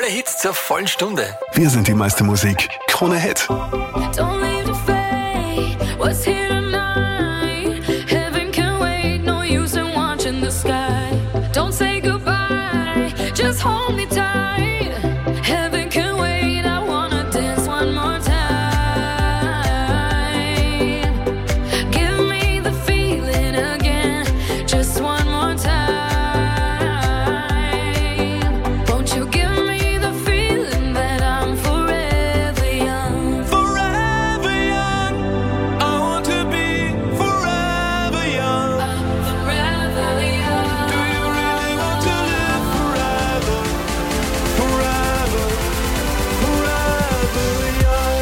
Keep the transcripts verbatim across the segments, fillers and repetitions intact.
Alle Hits zur vollen Stunde. Wir sind die meiste Musik. Krone Hit. Don't leave the fate, what's here tonight? Heaven can wait, no use in watching the sky. Don't say goodbye, just hold me tight. Heaven can wait, I wanna dance one more time. Give me the feeling again, just one more time. Won't you give me the feeling that I'm forever young? Forever young, I want to be forever young. I'm forever young. Do you really want to live forever? Forever, forever young.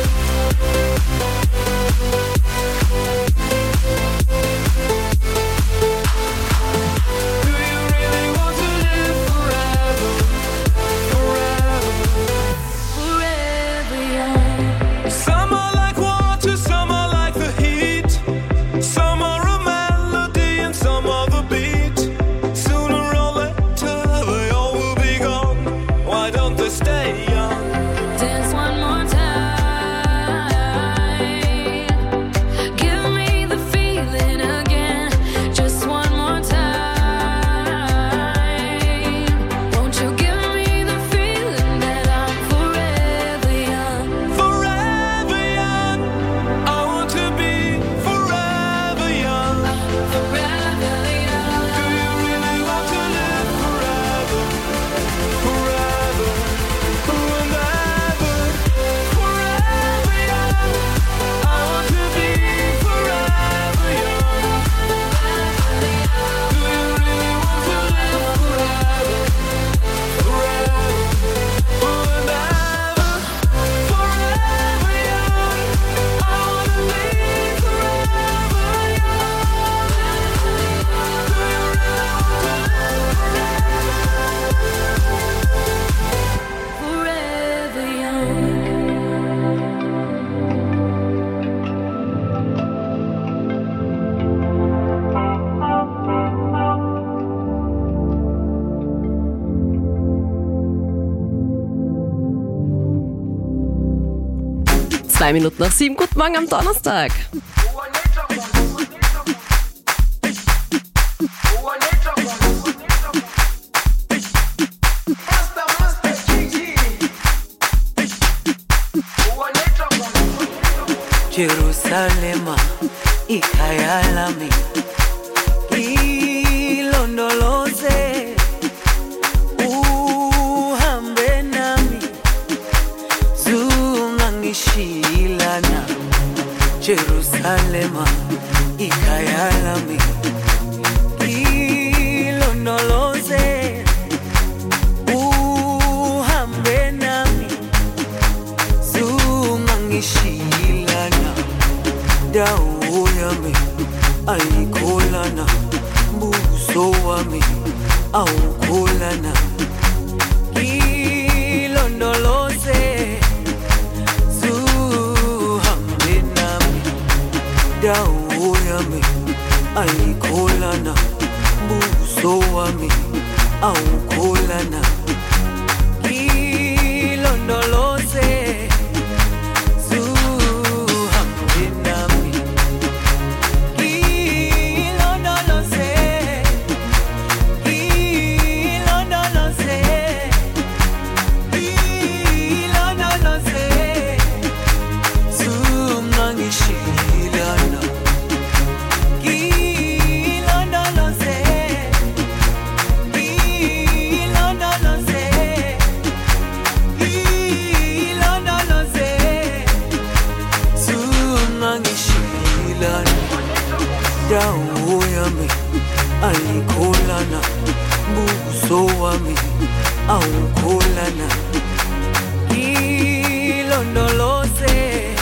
Do you really want to live forever? Forever. Forever young. Some are like water, some are like the heat. Some are a melody and some are the beat. Sooner or later they all will be gone. Why don't they stay young? Dance one more time. Give me the feeling again, just one more time. Won't you give me the feeling that I'm forever young? Forever young, I want to be forever young. Forever young. Do you really want to live forever? Forever, forever, forever young. I want to be forever young. Do you really want to live forever? Forever, forever, forever young. I want to be forever young. Do you really want to live Forever young. Zwei Minuten nach sieben. Guten Morgen am Donnerstag. Jerusalema ikhaya lami ilondoloze uhambe nami zungangishilana Jerusalema ikhaya lami ilondoloze uhambe nami zungangishilana dawo yami ayikholana buso wami awukholana ilondoloze zuhambe nami dawo yami ayikholana buso wami awukholana ilondoloze zuhambe nami ilondoloze ilondoloze ilondoloze zungangishilana ilondoloze ilondoloze ilondoloze zungangishilana dawo yami ayikholana buso wami awukholana ilondoloze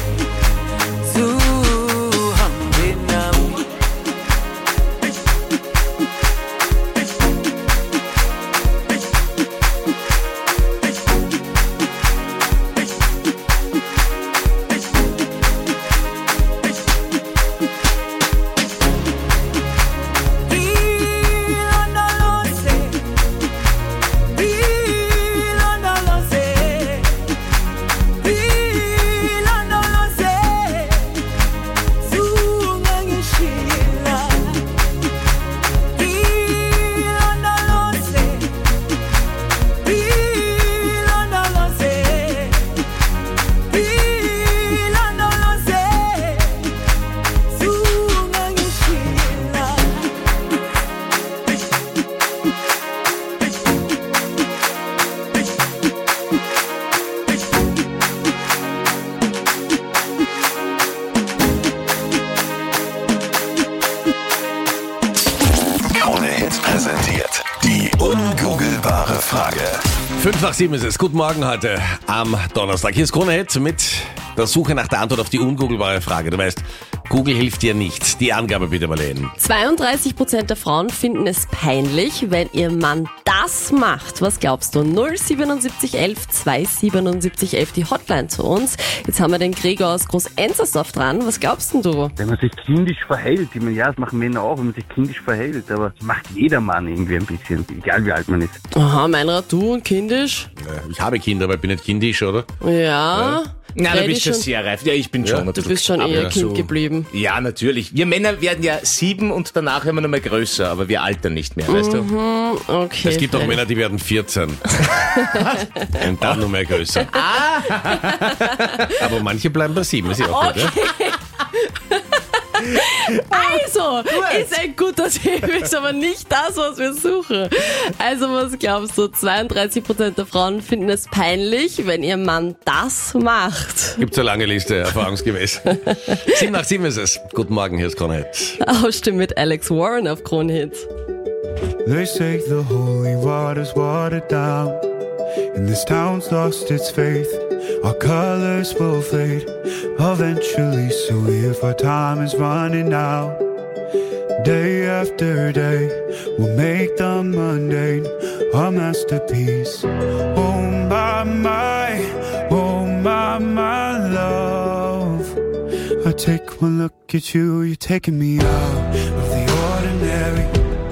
zuhambe nami ilondoloze ilondoloze Frage. Fünf nach sieben ist es. Guten Morgen heute am Donnerstag. Hier ist Krone Hit mit der Suche nach der Antwort auf die ungoogelbare Frage. Du weißt, Google hilft dir nicht. Die Angabe bitte, Marlene. zweiunddreißig Prozent der Frauen finden es peinlich, wenn ihr Mann das macht. Was glaubst du? null siebenundsiebzig elf zweihundertsiebenundsiebzig elf, die Hotline zu uns. Jetzt haben wir den Gregor aus Groß-Enzersdorf dran. Was glaubst denn du? Wenn man sich kindisch verhält, ich meine, ja, das machen Männer auch, wenn man sich kindisch verhält, aber das macht jeder Mann irgendwie ein bisschen, egal wie alt man ist. Aha, Meinrad, du und kindisch? Ich habe Kinder, aber ich bin nicht kindisch, oder? Ja. ja. Nein, da Freddy bist du schon- sehr reif. Ja, ich bin Ja, schon. ein Du bisschen bist schon aber eher Kind so- geblieben. Ja, natürlich. Wir Männer werden ja sieben und danach werden wir noch mal größer, aber wir altern nicht mehr, weißt du? Okay. Es gibt auch Freddy. Männer, die werden vierzehn. Und dann noch mehr größer. Aber manche bleiben bei sieben, ist ja auch gut, ja? Also, ist ein guter Tipp, ist aber nicht das, was wir suchen. Also, was glaubst du? zweiunddreißig Prozent der Frauen finden es peinlich, wenn ihr Mann das macht. Gibt's eine lange Liste, erfahrungsgemäß. Sieben nach sieben ist es. Guten Morgen, hier ist Krone Hit. Ausstimme mit Alex Warren auf Kronhit. They say the holy water's watered down, and this town's lost its faith. Our colors will fade eventually, so if our time is running out, day after day, we'll make the mundane our masterpiece. Oh my, my, oh my, my love. I take one look at you, you're taking me out of the ordinary.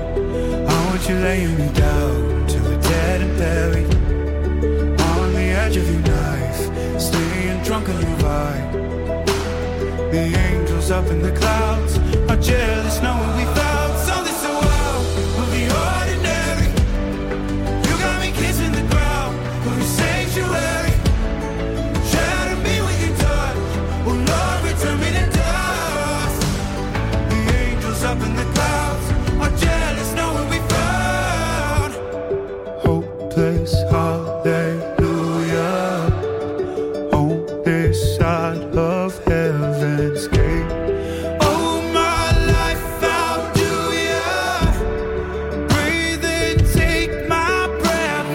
I want you laying me down till we're dead and buried, on the edge of your knife, staying drunk on your vibe. The angels up in the clouds are jealous knowing we found something so out of the ordinary. You got me kissing the ground of your sanctuary, shadow me with your touch. Oh Lord, return me to dust. The angels up in the clouds are jealous knowing we found hopeless hallelujah on this side of heaven's gate. Oh, my life, how do ya breathe and take my breath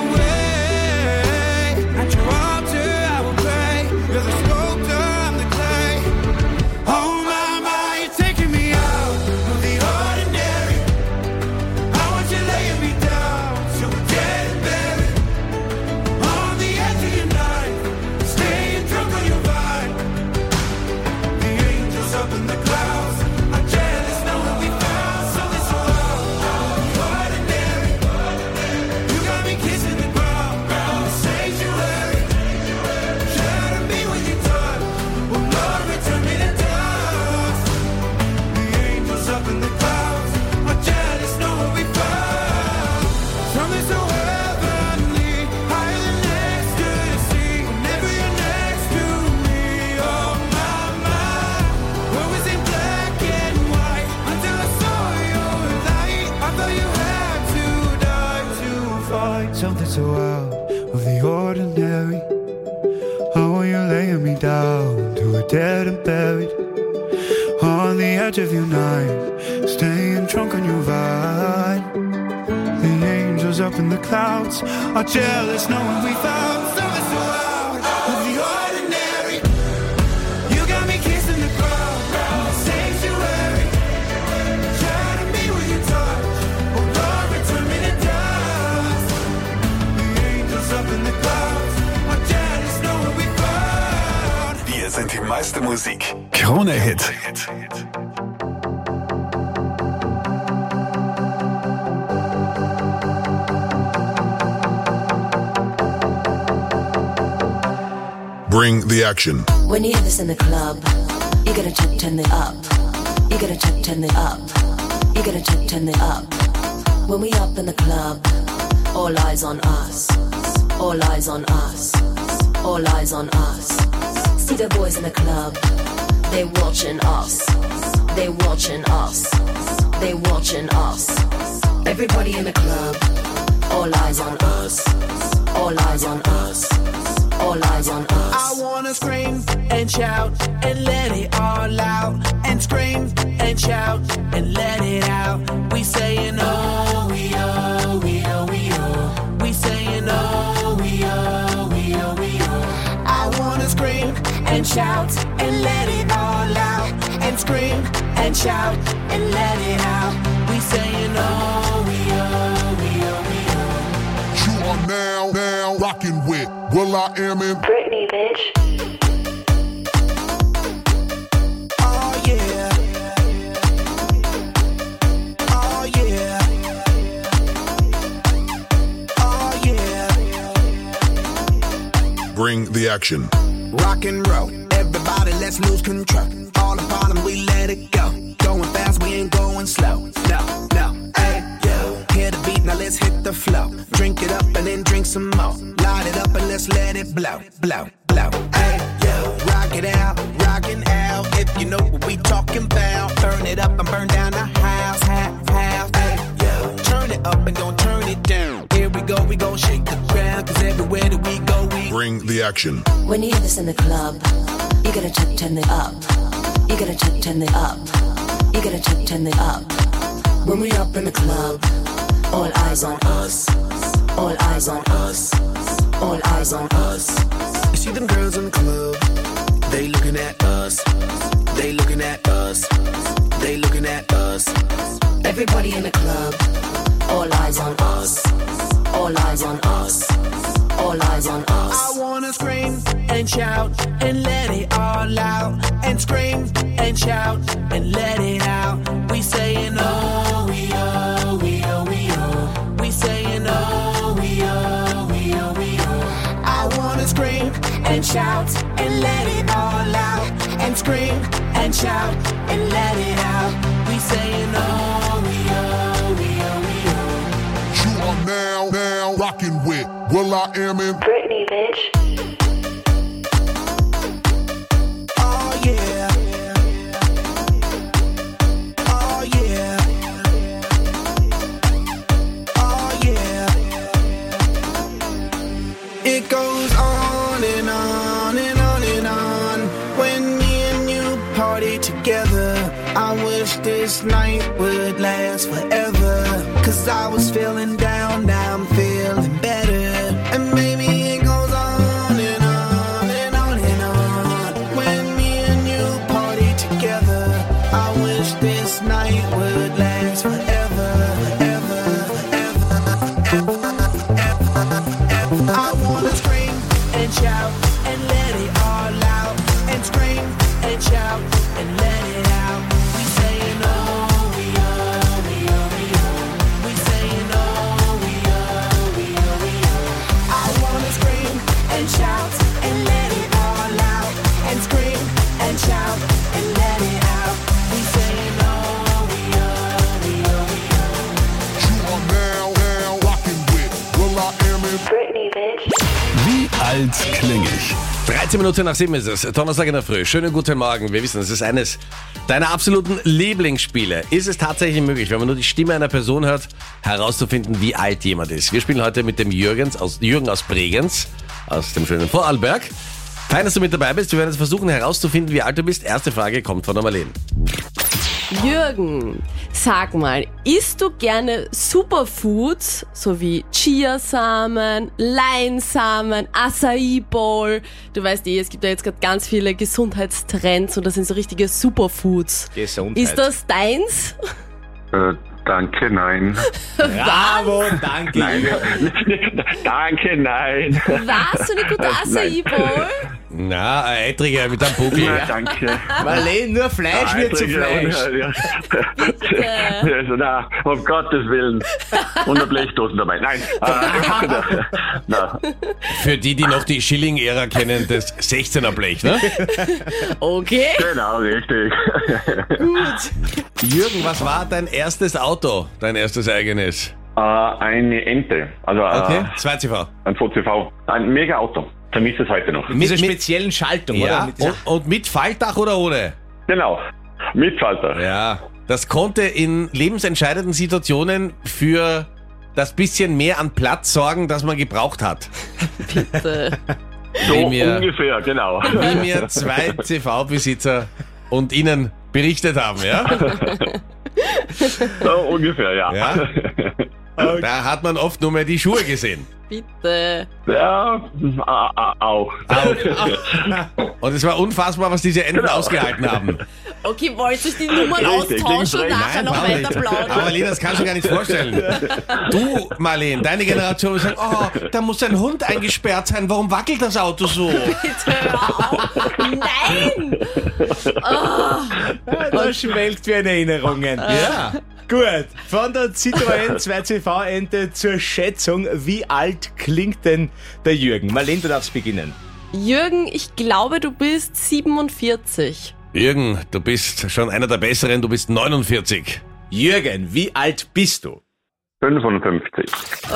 away? At your altar I will pray. You're the sculptor, I'm the clay. Oh my, my, you're taking me out of the ordinary. I want you laying me down so we're dead and buried, on the edge of your knife, staying drunk on your vine. The angels up in the clouds are jealous knowing we found something so out of the ordinary. You got me kissing the ground, the sanctuary, shadow me with your touch. Oh Lord, return me to dust. The angels up in the clouds are jealous knowing we found something so heavenly, higher than ecstasy. Whenever you're next to me, oh my, my. What was in black and white until I saw your light? I thought you had to die to find something so out of the ordinary. How are you laying me down to a dead and buried, on the edge of your knife, staying drunk on your vine. The angels up in the clouds are jealous knowing we found something so out of the ordinary. You got me kissing the ground, the sanctuary, shadow me with your touch. Oh Lord, return me to dust. The angels up in the clouds are jealous knowing we found. Wir sind die meiste Musik. Krone Hit. Bring the action. When you hear this in the club, you gotta check, turn it up. You gotta check, turn it up. You gotta check, turn it up. When we up in the club, all eyes on us. All eyes on us. All eyes on us. See the boys in the club, they watching us. They watching us. They watching us. Everybody in the club, all eyes on us. All eyes on us. All eyes on us. I wanna scream and shout and let it all out. And scream and shout and let it out. We saying oh, we oh, we oh, we oh. We and shout and let it all out. And scream and shout and let it out. We saying oh, we oh, we oh, we oh. You are now, now rocking with Will I Am in Britney, bitch. Oh yeah. Oh yeah. Oh yeah. Bring the Action. Rock and roll, everybody let's lose control. All the bottom we let it go. Going fast, we ain't going slow. No, no, hey, yo. Hear the beat, now let's hit the flow. Drink it up and then drink some more. Light it up and let's let it blow, blow, blow. Hey, yo. Rock it out, rockin' out. If you know what we talking about. Burn it up and burn down the house, house, house. Hey, yo. Turn it up and don't turn it down. Here we go, we gon' shake the ground. Cause everywhere that we go, we Bring the Action. When you hear this in the club, you gotta check, turn it up. You gotta check, turn it up. You gotta check, turn it up. When we up in the club, all eyes on us. All eyes on us. All eyes on us. You see them girls in the club, they looking at us. They looking at us. They looking at us. Everybody in the club, all eyes on us. All eyes on us. All eyes on us. I wanna scream and shout and let it all out. And scream and shout and let it out. We saying oh, we oh, we oh, we oh. We saying oh, we oh, we oh, we oh. I wanna scream and shout and let it all out. And scream and shout and let it out. We saying oh, we oh, we oh, we oh. You are now, now rocking with Will I Am in Britney, bitch. Oh yeah. Oh yeah. Oh yeah. It goes on and on and on and on. When me and you party together, I wish this night would last forever. Cause I was feeling down, now I'm feeling better. And maybe it goes on and on and on and on. When me and you party together, I wish this night would last forever, forever, forever, forever, forever, forever. I wanna scream and shout and let it all out. And scream and shout and let it out. We saying oh, we oh, we oh, we oh. We saying oh, we oh, we oh, we oh. I wanna scream and shout and let it all out. And scream and shout and let it out. We saying oh, we oh, we oh, we oh. You are now, now rocking with Will I Am in Britney, bitch. Wie alt klinge ich? dreizehn Minuten nach sieben ist es. Donnerstag in der Früh. Schönen guten Morgen. Wir wissen, es ist eines deiner absoluten Lieblingsspiele. Ist es tatsächlich möglich, wenn man nur die Stimme einer Person hört, herauszufinden, wie alt jemand ist? Wir spielen heute mit dem Jürgens aus, Jürgen aus Bregenz, aus dem schönen Vorarlberg. Fein, dass du mit dabei bist. Wir werden jetzt versuchen herauszufinden, wie alt du bist. Erste Frage kommt von der Marlene. Jürgen, sag mal, isst du gerne Superfoods, so wie Chiasamen, Leinsamen, Acai Bowl? Du weißt eh, es gibt ja jetzt gerade ganz viele Gesundheitstrends und das sind so richtige Superfoods. Gesundheit. Ist das deins? Äh, danke, nein. Bravo, danke. Nein. Danke, nein. Was? So eine gute Acai Bowl? Na, ein Eitriger mit einem Pugel. Ja, danke. Marlene, nur Fleisch wird zu Fleisch. Ja, ja. Also, na, um Gottes Willen. Und eine Blechdosen dabei. Nein. Äh, na. Für die, die noch die Schilling-Ära kennen, das sechzehner Blech, ne? Okay. Genau, richtig. Gut. Jürgen, was war dein erstes Auto, dein erstes eigenes? Äh, eine Ente. Also Okay, äh, zwei C V. ein V C V. Ein Mega-Auto. Vermisst es heute noch. Mit dieser speziellen Schaltung, Ja, oder? Mit dieser- und, und mit Faltdach oder ohne? Genau. Mit Falter. Ja, das konnte in lebensentscheidenden Situationen für das bisschen mehr an Platz sorgen, das man gebraucht hat. Bitte. So Wie mir- ungefähr, genau. Wie mir zwei C V-Besitzer und Ihnen berichtet haben, ja? So ungefähr, ja. Ja. Da hat man oft nur mehr die Schuhe gesehen. Bitte. Ja, a- a- auch. Und es war unfassbar, was diese Enten ausgehalten haben. Okay, wollt ihr euch die Nummern Richtig, austauschen und links, nachher Nein, noch brauchen weiter nicht. Aber plaudern? Marlene, das kannst du gar nicht vorstellen. Du, Marlene, deine Generation wird sagen, oh, da muss ein Hund eingesperrt sein, warum wackelt das Auto so? Bitte hör auf. Nein! Das schwelgt wie in Erinnerungen. Ja. Gut, von der Citroën zwei C V-Ente zur Schätzung, wie alt klingt denn der Jürgen? Marlene, du darfst beginnen. Jürgen, ich glaube, du bist siebenundvierzig. Jürgen, du bist schon einer der Besseren, du bist neunundvierzig. Jürgen, wie alt bist du? fünfundfünfzig.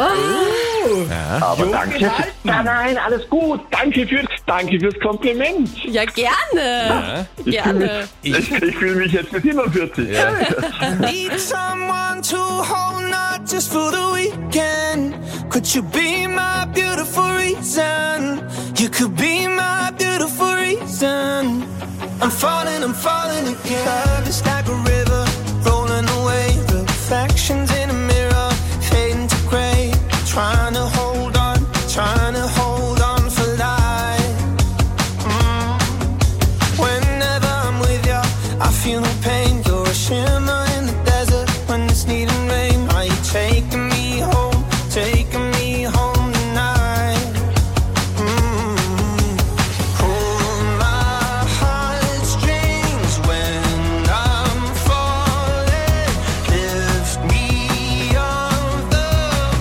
Aber danke. Nein, nein, alles gut. Danke fürs, danke fürs Kompliment. Ja, gerne. Gerne. Ich, ich fühle mich jetzt mit siebenundvierzig. Need someone to hold, not just for the weekend. Could you be my beautiful reason? You could be my beautiful reason. I'm falling, I'm falling again. Love is like a river, rolling away. Reflections in a mirror, fading to grey. Trying to hold on, trying to hold on for life. Mm. Whenever I'm with you, I feel no pain. You're a shimmer in the desert when it's needing rain. Are you taking me home, taking me home tonight? Mm. Pull my heartstrings when I'm falling. Lift me off the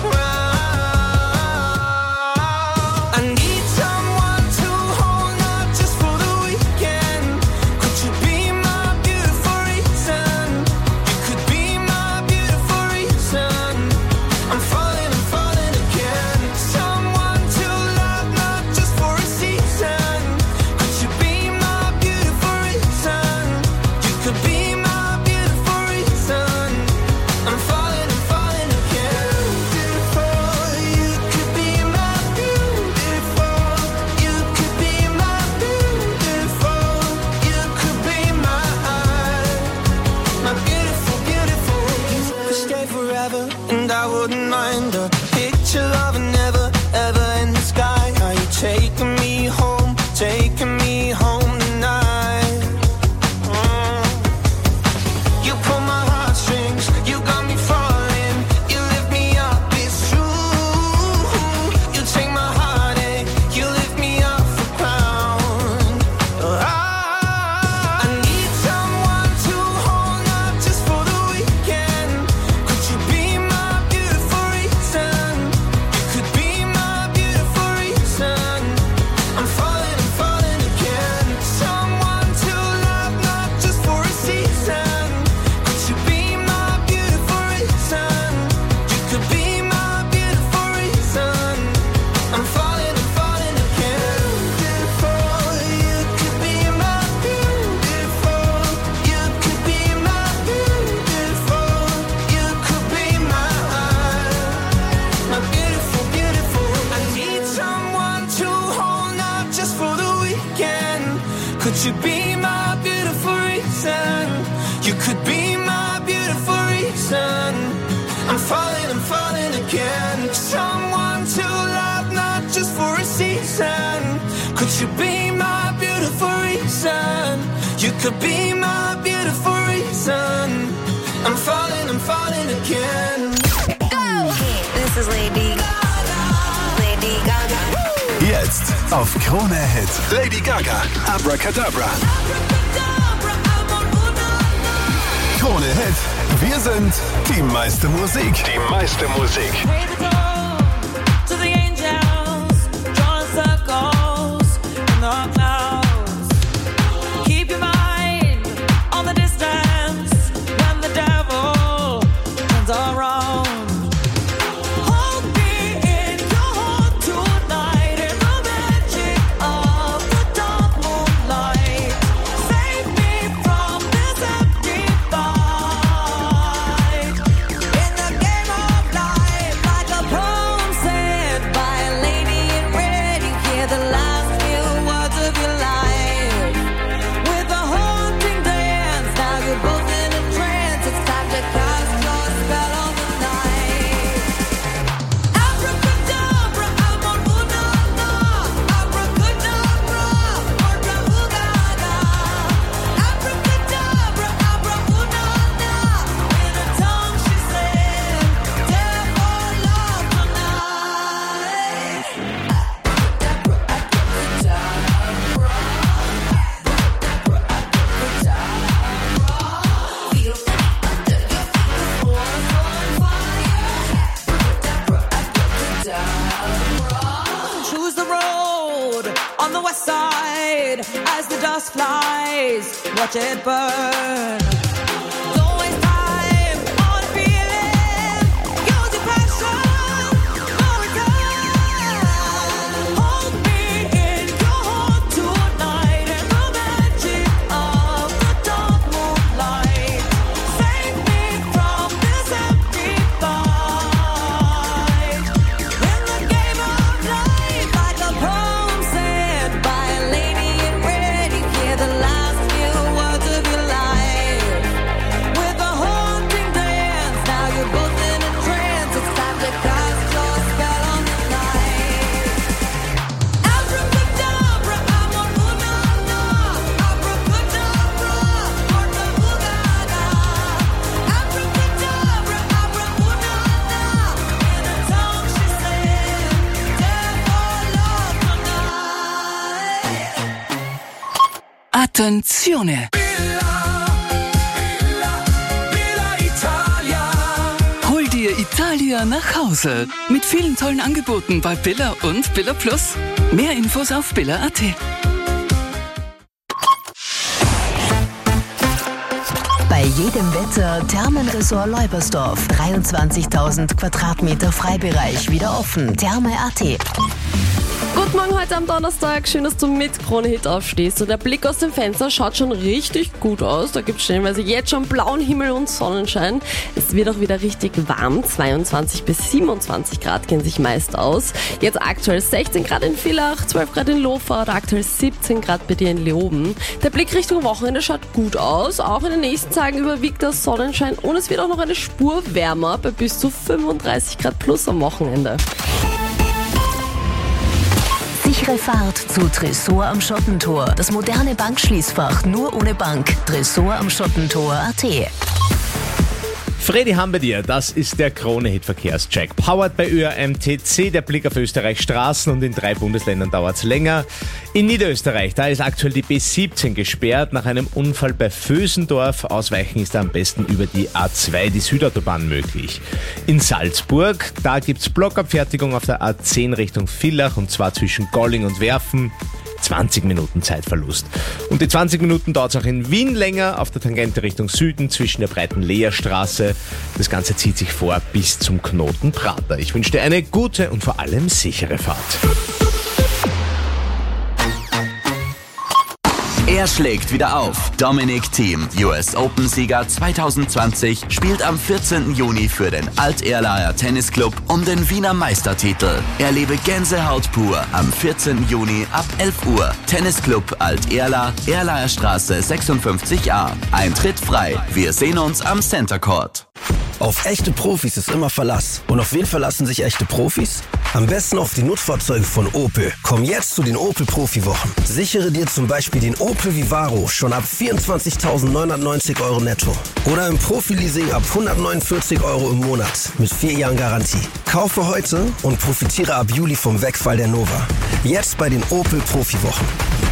ground. I need someone to hold, not just for the weekend. Could you be my beautiful reason? You could be my beautiful reason. I'm falling, I'm falling again. Someone to love, not just for a season. Could you be my beautiful reason? You could be my beautiful reason. I'm falling, I'm falling again. Beautiful, you could be my beautiful. You could be my beautiful. You could be my my beautiful, beautiful. You could stay forever, and I wouldn't mind a picture of a never, ever in the sky. Are you taking me home, taking me home tonight? Mm. You pull my heartstrings, you got me falling. You lift me up, it's true. You take my heartache, you lift me off the ground. I, I need someone to hold, not just for the weekend. Could you be my beautiful reason? You could be my beautiful reason. I'm falling, I'm falling again. Someone to love, not just for a season. Could you be my beautiful reason? You could be my beautiful reason. I'm falling, I'm falling again. Beautiful, you could be my beautiful. You could be my beautiful. You could be my my beautiful, beautiful. I need someone to hold, not just for the weekend. Could you be my beautiful reason? You could be my beautiful reason. I'm falling, I'm falling again. Someone to love, not just for a season. Could you be my beautiful reason? You could be my beautiful reason. I'm falling, I'm falling again. This is Lady Lady Gaga. Jetzt auf Krone Hit. Lady Gaga, Abracadabra. Krone Hit. Wir sind die meiste Musik. Die meiste Musik. To the angels, drawing circles in the clouds. Keep your mind on the distance when the devil turns around. Hold me in your heart tonight in the magic of the dark moonlight. Save me from this empty fight. In the game of life, like a on the west side as the dust flies. Watch it burn. Don't waste time on feeling. Use your passion for a time. Hold me in your heart tonight and the magic of the dark moonlight. Save me from this empty fight. In the game of life, like a poem said by a lady in red, you hear the last few words of your life. With a haunting dance, now you're both in a trance. It's time to cast your spell on the night. Abracadabra, amor-una-na. Abracadabra, morta-bugana. Abracadabra, amor-una-na. In a tongue she said, death or love tonight. Attenzione! Hol dir Italia nach Hause. Mit vielen tollen Angeboten bei Billa und Billa Plus. Mehr Infos auf billa punkt at. Bei jedem Wetter Thermenresort Leubersdorf. dreiundzwanzigtausend Quadratmeter Freibereich. Wieder offen. Therme punkt at. Guten Morgen heute am Donnerstag. Schön, dass du mit Krone Hit aufstehst. Und der Blick aus dem Fenster schaut schon richtig gut aus. Da gibt es stellenweise jetzt schon blauen Himmel und Sonnenschein. Es wird auch wieder richtig warm. zweiundzwanzig bis siebenundzwanzig Grad gehen sich meist aus. Jetzt aktuell sechzehn Grad in Villach, zwölf Grad in Lofa oder aktuell siebzehn Grad bei dir in Leoben. Der Blick Richtung Wochenende schaut gut aus. Auch in den nächsten Tagen überwiegt der Sonnenschein und es wird auch noch eine Spur wärmer bei bis zu fünfunddreißig Grad plus am Wochenende. Sichere Fahrt zu Tresor am Schottentor. Das moderne Bankschließfach nur ohne Bank. Tresor am Schottentor punkt at. Freddy haben wir dir, das ist der Krone-Hit-Verkehrscheck. Powered bei Ö A M T C, der Blick auf Österreichs Straßen und in drei Bundesländern dauert es länger. In Niederösterreich, da ist aktuell die B siebzehn gesperrt nach einem Unfall bei Vösendorf. Ausweichen ist da am besten über die A zwei, die Südautobahn, möglich. In Salzburg, da gibt's Blockabfertigung auf der A zehn Richtung Villach und zwar zwischen Golling und Werfen. zwanzig Minuten Zeitverlust. Und die zwanzig Minuten dauert es auch in Wien länger, auf der Tangente Richtung Süden zwischen der breiten Leerstraße. Das Ganze zieht sich vor bis zum Knoten Prater. Ich wünsche dir eine gute und vor allem sichere Fahrt. Er schlägt wieder auf. Dominic Thiem, U S Open-Sieger zwanzig zwanzig, spielt am vierzehnten Juni für den Alt-Erlaer Tennisclub um den Wiener Meistertitel. Erlebe Gänsehaut pur am vierzehnten Juni ab elf Uhr. Tennisclub Alt-Erla, Erlaer Straße sechsundfünfzig a. Eintritt frei. Wir sehen uns am Center Court. Auf echte Profis ist immer Verlass. Und auf wen verlassen sich echte Profis? Am besten auf die Nutzfahrzeuge von Opel. Komm jetzt zu den Opel Profi-Wochen. Sichere dir zum Beispiel den Opel Vivaro schon ab vierundzwanzigtausendneunhundertneunzig Euro netto. Oder im Profi-Leasing ab hundertneunundvierzig Euro im Monat mit vier Jahren Garantie. Kaufe heute und profitiere ab Juli vom Wegfall der Nova. Jetzt bei den Opel Profi-Wochen.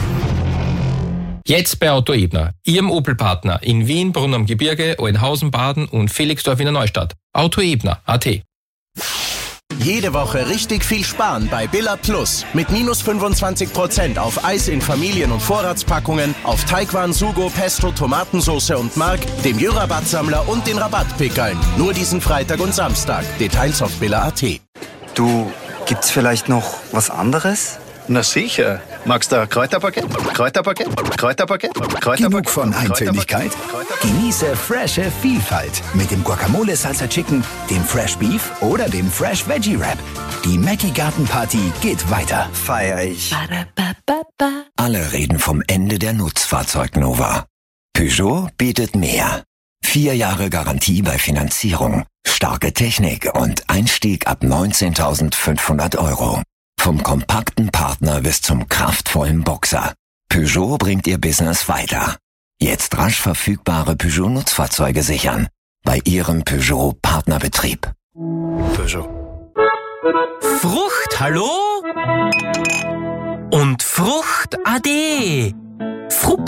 Jetzt bei Auto Ebner, Ihrem Opel-Partner in Wien, Brunn am Gebirge, Oeynhausen, Baden und Felixdorf in der Neustadt. Auto Ebner punkt at. Jede Woche richtig viel sparen bei Billa Plus. Mit minus fünfundzwanzig Prozent auf Eis in Familien- und Vorratspackungen, auf Teigwaren, Sugo, Pesto, Tomatensauce und Mark, dem Jö-Rabattsammler und den Rabattpickeln. Nur diesen Freitag und Samstag. Details auf Billa punkt at. Du, gibt's vielleicht noch was anderes? Na sicher. Magst du ein Kräuterpaket? Kräuterpaket? Kräuterpaket? Kräuterpaket? Genug von Eintödigkeit? Genieße frische Vielfalt mit dem Guacamole Salsa Chicken, dem Fresh Beef oder dem Fresh Veggie Wrap. Die Mackie Garten Party geht weiter. Feier ich. Alle reden vom Ende der Nutzfahrzeugnova. Peugeot bietet mehr. Vier Jahre Garantie bei Finanzierung, starke Technik und Einstieg ab neunzehntausendfünfhundert Euro. Vom kompakten Partner bis zum kraftvollen Boxer. Peugeot bringt Ihr Business weiter. Jetzt rasch verfügbare Peugeot-Nutzfahrzeuge sichern. Bei Ihrem Peugeot-Partnerbetrieb. Peugeot. Frucht, hallo? Und Frucht ade.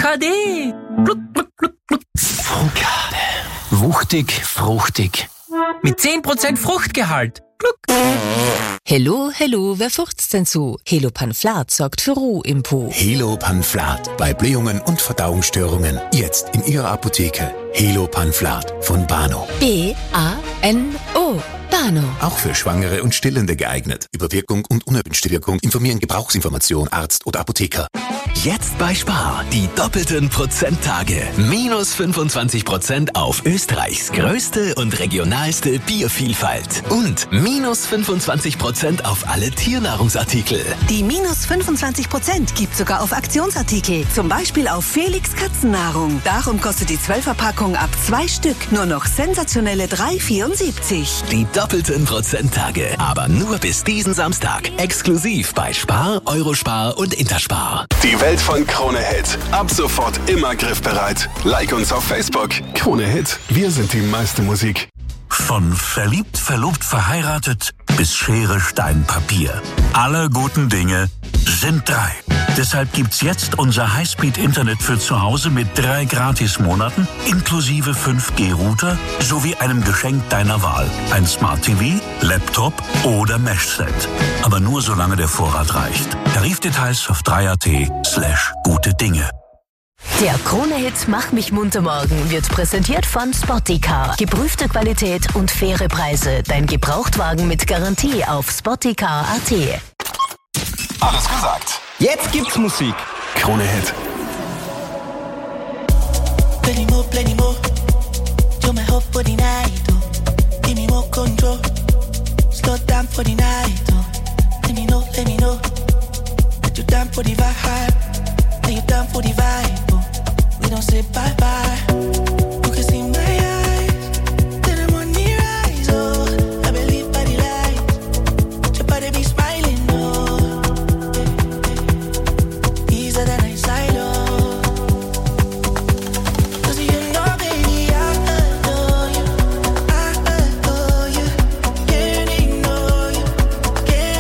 Frucade. Gluck, gluck, gluck, gluck. Frucade. Wuchtig, fruchtig. mit zehn Prozent Fruchtgehalt. Gluck. Hello, hello, wer furcht's denn so? Helopanflat sorgt für Ruhe im Po. Helopanflat bei Blähungen und Verdauungsstörungen. Jetzt in Ihrer Apotheke. Helopanflat von Bano. B A N O. Bano. Auch für Schwangere und Stillende geeignet. Über Wirkung und unerwünschte Wirkung informieren Gebrauchsinformation Arzt oder Apotheker. Jetzt bei Spar. Die doppelten Prozenttage. Minus fünfundzwanzig Prozent auf Österreichs größte und regionalste Biervielfalt. Und minus fünfundzwanzig Prozent auf alle Tiernahrungsartikel. Die minus fünfundzwanzig Prozent gibt sogar auf Aktionsartikel. Zum Beispiel auf Felix Katzennahrung. Darum kostet die zwölfer-Packung ab zwei Stück nur noch sensationelle drei vierundsiebzig. Die doppelten Prozenttage. Aber nur bis diesen Samstag. Exklusiv bei Spar, Eurospar und Interspar. Die Welt von Krone Hit. Ab sofort immer griffbereit. Like uns auf Facebook. Krone Hit. Wir sind die meiste Musik. Von verliebt, verlobt, verheiratet bis Schere, Stein, Papier. Alle guten Dinge sind drei. Deshalb gibt's jetzt unser Highspeed-Internet für zu Hause mit drei Gratismonaten inklusive fünf G Router sowie einem Geschenk deiner Wahl. Ein Smart T V, Laptop oder Meshset. Aber nur solange der Vorrat reicht. Tarifdetails auf drei punkt at slash gute Dinge. Der Krone-Hit Mach mich munter morgen wird präsentiert von Spottycar. Geprüfte Qualität und faire Preise. Dein Gebrauchtwagen mit Garantie auf spottycar punkt at. Alles gesagt. Jetzt gibt's Musik. Krone Hit. Plenty more, plenty more. You're my hope for the night, oh. Give me more control. Slow down for the night, oh. Let me know, let me know. That you're down for the vibe. That you're down for the vibe, oh. We don't say bye-bye. You can see my eyes. Then I'm on the rise, oh. I believe by the light. Your body be smiling, oh. Easier than I silo. Cause you know, baby, I adore you. I adore you. Can't ignore you. Can't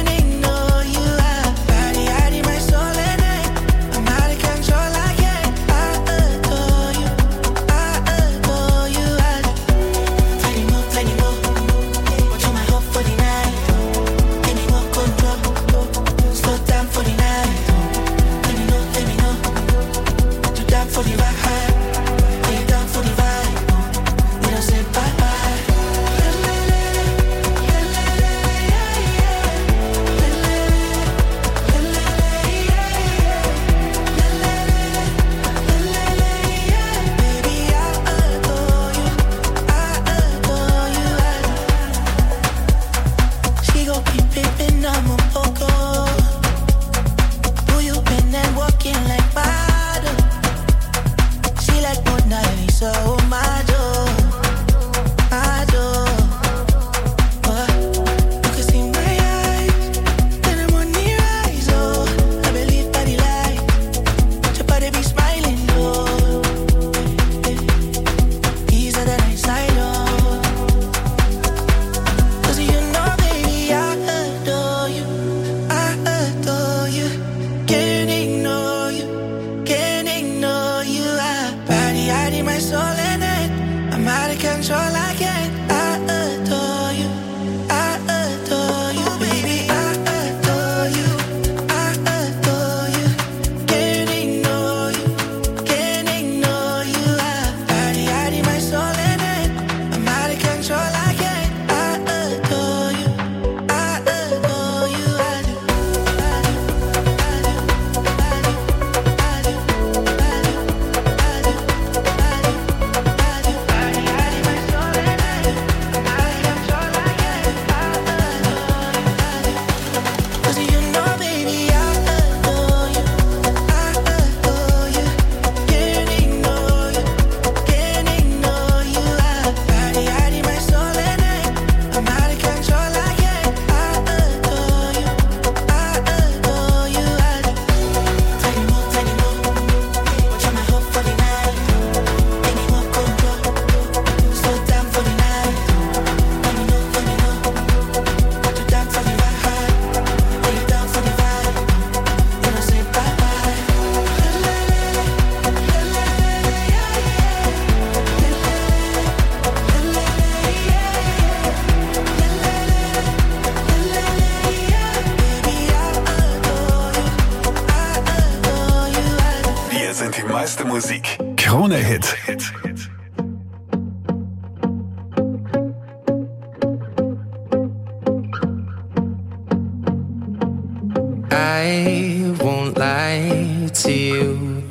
sind die meiste Musik. Krone Hit. I won't lie to you.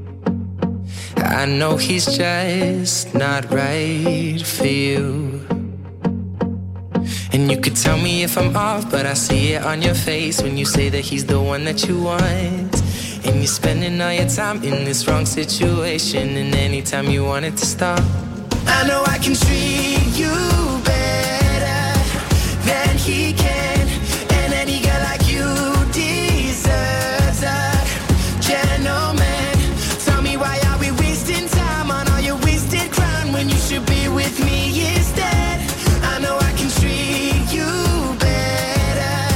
I know he's just not right for you. And you could tell me if I'm off, but I see it on your face when you say that he's the one that you want. And you're spending all your time in this wrong situation, and anytime you want it to stop, I know I can treat you better than he can. And any girl like you deserves a gentleman. Tell me, why are we wasting time on all your wasted crown when you should be with me instead? I know I can treat you better,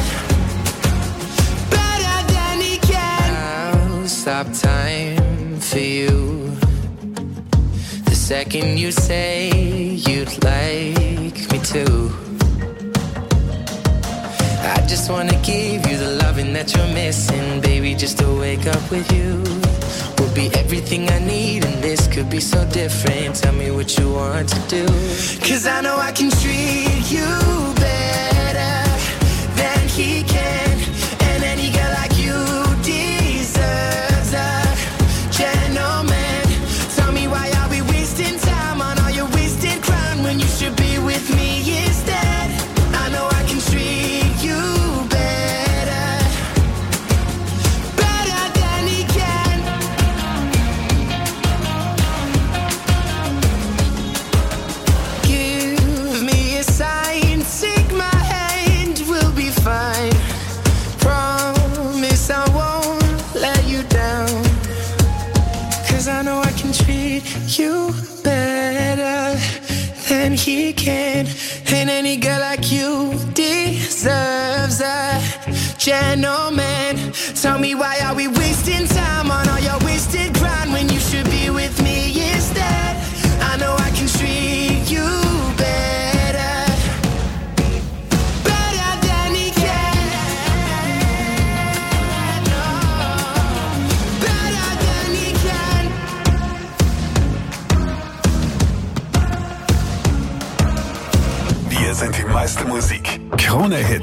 better than he can. I'll stop time for you the second you say you'd like me to. I just wanna give you the loving that you're missing, baby. Just to wake up with you will be everything I need, and this could be so different. Tell me what you want to do, 'cause I know I can treat you better than he can. And any girl like you deserves a gentleman. Tell me, why are we wasting time on all your wasted crown when you should be with me instead? I know I can treat you better, better than he can. Give me a sign, take my hand, we'll be fine. Promise I won't let you down, 'cause I know I can treat you better than he can. And any girl like you deserves a gentleman. Tell me, why are we wasting time on all your wasted grind when you should be with me instead? I know I can treat you better, better than he can. No, better than he can. Wir sind die meiste Musik. Krone Hit.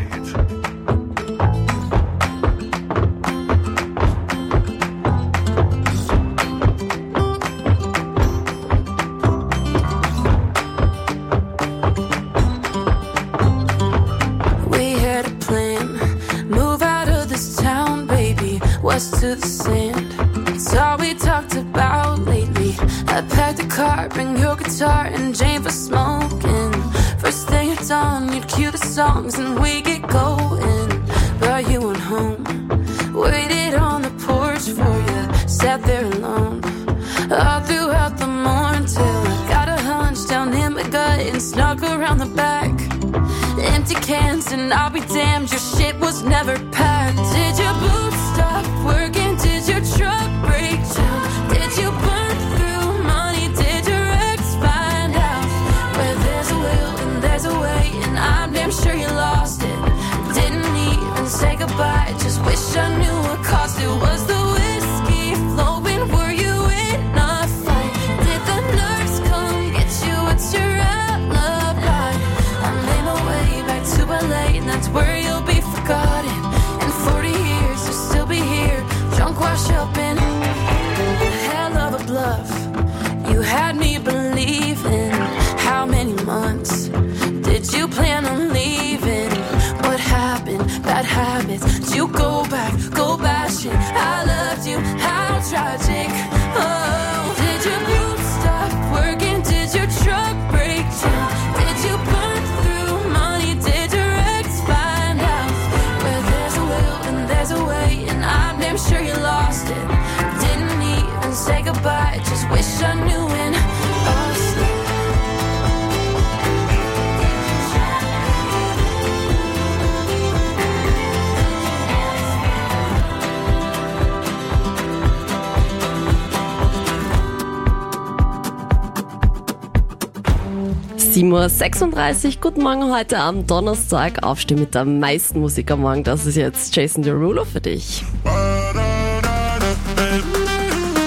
We had a plan, move out of this town, baby, west to the sand. It's all we talked about lately. I packed a car, bring your guitar and Jane for smoking. First thing at dawn, you'd cue the songs and we get going. But you went home, waited on the porch for you, sat there alone all throughout the morning till I got a hunch down in my gut and snuck around the back. Empty cans and I'll be damned, your shit was never packed. Did your boots stop working? Did your truck break down? Did you burn through money? Did your ex find out? Where there's a will and there's a way, and I'm damn sure you lost it. Didn't even say goodbye, just wish I knew what cost it. Was the whiskey flowing? Were you in a fight? Did the nurse come get you? What's your alibi? I made my way back to L A, and that's where you'll be forgotten. In forty years, you'll still be here, drunk, wash up in hell of a bluff. You had me believing. How many months did you plan on leaving? What happened? Bad habits. Did you go back, go bashing? I loved you, how tragic. Oh, did your boots stop working? Did your truck break down? Did you burn through money? Did your ex find out? Where there's a will and there's a way, and I'm damn sure you lost it. Didn't even say goodbye, just wish I knew when I slept. sieben Uhr sechsunddreißig, guten Morgen heute am Donnerstag. Aufstehen mit der meisten Musik am Morgen, das ist jetzt Jason Derulo für dich.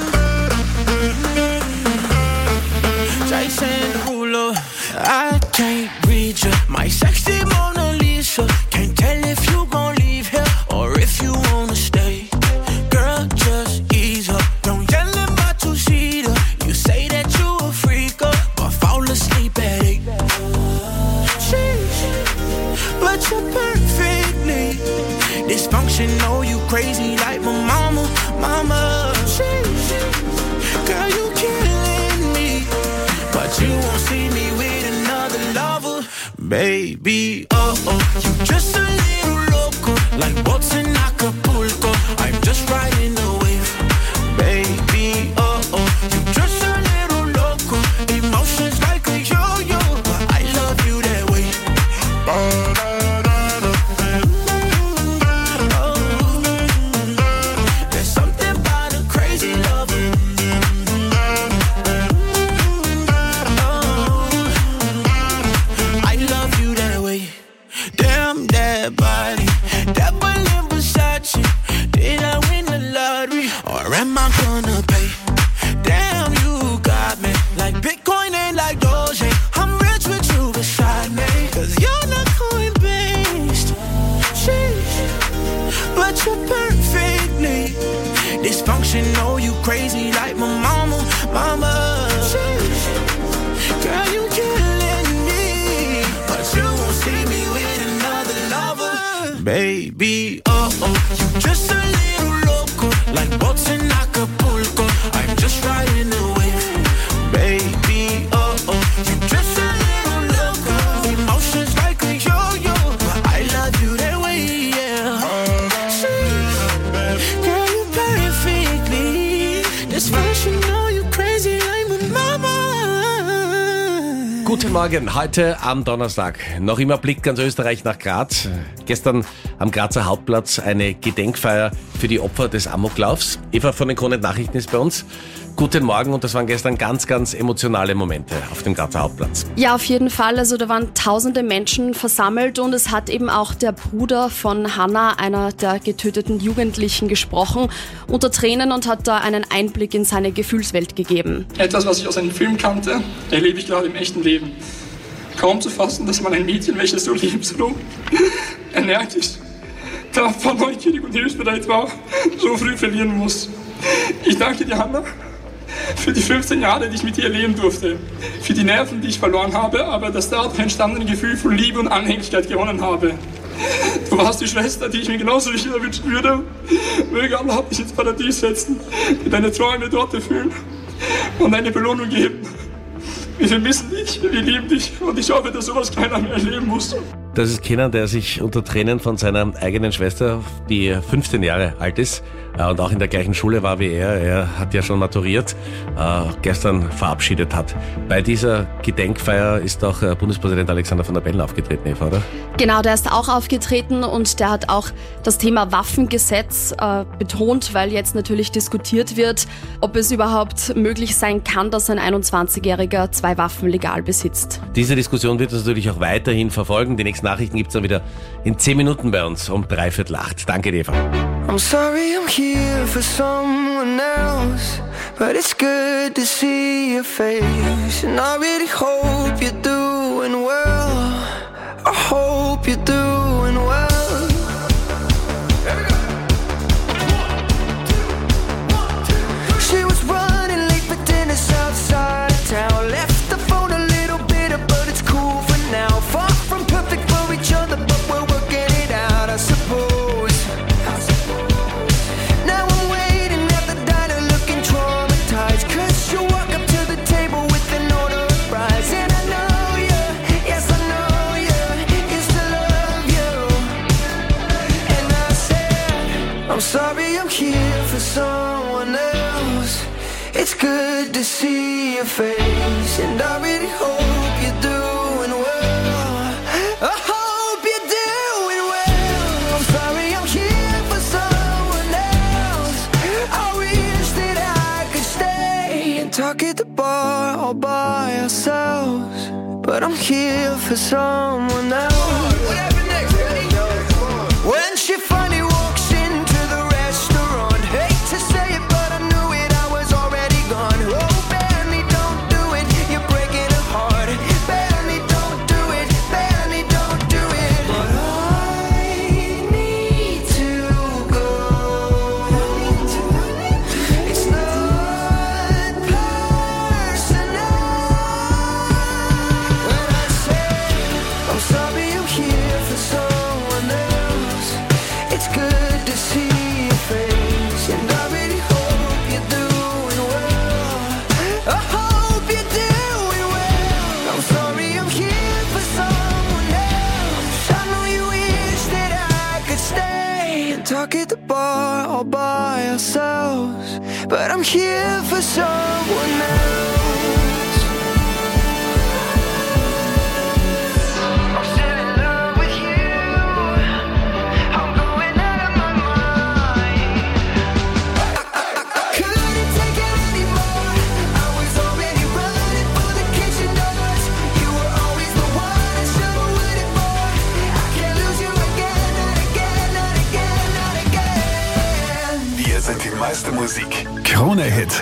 Dysfunction, know you crazy like my mama, mama. She, she, girl, you killing me, but you won't see me with another lover, baby. Oh oh, you just a little loco, like boats in Acapulco. I'm just riding the wave, baby. Oh oh, you just a little loco, emotions like a yo-yo, but I love you that way. Oh, there's something about a crazy lover. Oh, I love you that way. Damn that body, that Berlin Versace. Did I win the lottery, or am I gonna pay? Damn, you got me like Bitcoin and like Doge. I'm rich with you beside me, cause you're not coin-based. Sheesh, but you're perfectly dysfunction, know you crazy like my mama, mama. Sheesh, girl, you killing me, but you won't see me with another lover, baby. Oh oh, you just a little loco, like boats in Acapulco. I'm just riding the wave, baby. Oh oh, you just a little loco, emotions like a yo-yo, but I love you that way, yeah. Sheesh, girl, you perfectly dysfunction, know you crazy like my mama. Guten Morgen, heute am Donnerstag. Noch immer blickt ganz Österreich nach Graz. Gestern am Grazer Hauptplatz eine Gedenkfeier für die Opfer des Amoklaufs. Eva von den Kronet Nachrichten ist bei uns. Guten Morgen, und das waren gestern ganz, ganz emotionale Momente auf dem Grazer Hauptplatz. Ja, auf jeden Fall. Also da waren tausende Menschen versammelt und es hat eben auch der Bruder von Hannah, einer der getöteten Jugendlichen, gesprochen unter Tränen und hat da einen Einblick in seine Gefühlswelt gegeben. Etwas, was ich aus einem Film kannte, erlebe ich gerade im echten Leben. Kaum zu fassen, dass man ein Mädchen, welches so lebensfroh, energisch, tapfer, neugierig und hilfsbereit war, so früh verlieren muss. Ich danke dir, Hannah, für die fünfzehn Jahre, die ich mit dir erleben durfte, für die Nerven, die ich verloren habe, aber das dadurch entstandene Gefühl von Liebe und Anhänglichkeit gewonnen habe. Du warst die Schwester, die ich mir genauso wichtig wünschen würde. Möge Allah dich ins Paradies setzen, dir deine Träume dort erfüllen und eine Belohnung geben. Wir vermissen dich, wir lieben dich und ich hoffe, dass sowas keiner mehr erleben muss. Das ist Kenan, der sich unter Tränen von seiner eigenen Schwester, die fünfzehn Jahre alt ist und auch in der gleichen Schule war wie er, er hat ja schon maturiert, äh, gestern verabschiedet hat. Bei dieser Gedenkfeier ist auch Bundespräsident Alexander Van der Bellen aufgetreten, Eva, oder? Genau, der ist auch aufgetreten und der hat auch das Thema Waffengesetz äh, betont, weil jetzt natürlich diskutiert wird, ob es überhaupt möglich sein kann, dass ein einundzwanzigjähriger zwei Waffen legal besitzt. Diese Diskussion wird uns natürlich auch weiterhin verfolgen. Die nächsten Nachrichten gibt's dann wieder in zehn Minuten bei uns um dreiviertel acht. Danke, Eva. I'm sorry I'm here for someone else, but it's good to see your face, and I really hope you're doing well. I hope you're doing well. She was running late for dinner outside town, left the phone a little bitter, but it's cool for now. Far from perfect for each other, but we're working it out, I suppose. Now I'm waiting at the diner looking traumatized, cause you walk up to the table with an order of fries, and I know you, yes I know you, used to love you. And I said, I'm sorry I'm here for someone else. It's good to see your face, and I really hope you're doing well. I hope you're doing well. I'm sorry I'm here for someone else. I wish that I could stay and talk at the bar all by ourselves, but I'm here for someone else. When she finally walks into the restaurant, hate to say it, but I knew it, I was already gone. Oh, Benny, don't do it, you're breaking her heart. Benny, don't do it, Benny, don't do it. But I need to go. It's not personal. When I say I'm sorry I'm here talk at the bar all by ourselves, but I'm here for someone else. I'm still in love with you. I'm going out of my mind. Couldn't take it anymore. I was already running for the kitchen doors. You were always the one I should have waited for. I can't lose you again, not again, not again, not again. Wir sind die meiste Musik. Krone Hit.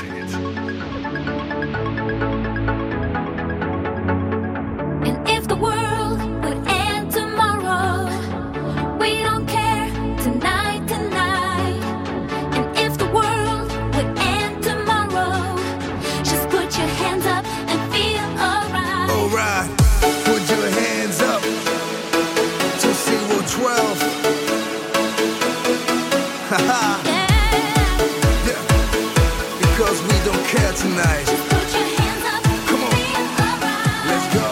And if the world would end tomorrow, we don't care tonight, tonight. And if the world would end tomorrow, just put your hands up and feel alright. Alright, put your hands up to zero twelve. Haha. Yeah. Because we don't care tonight. Come on. Let's go.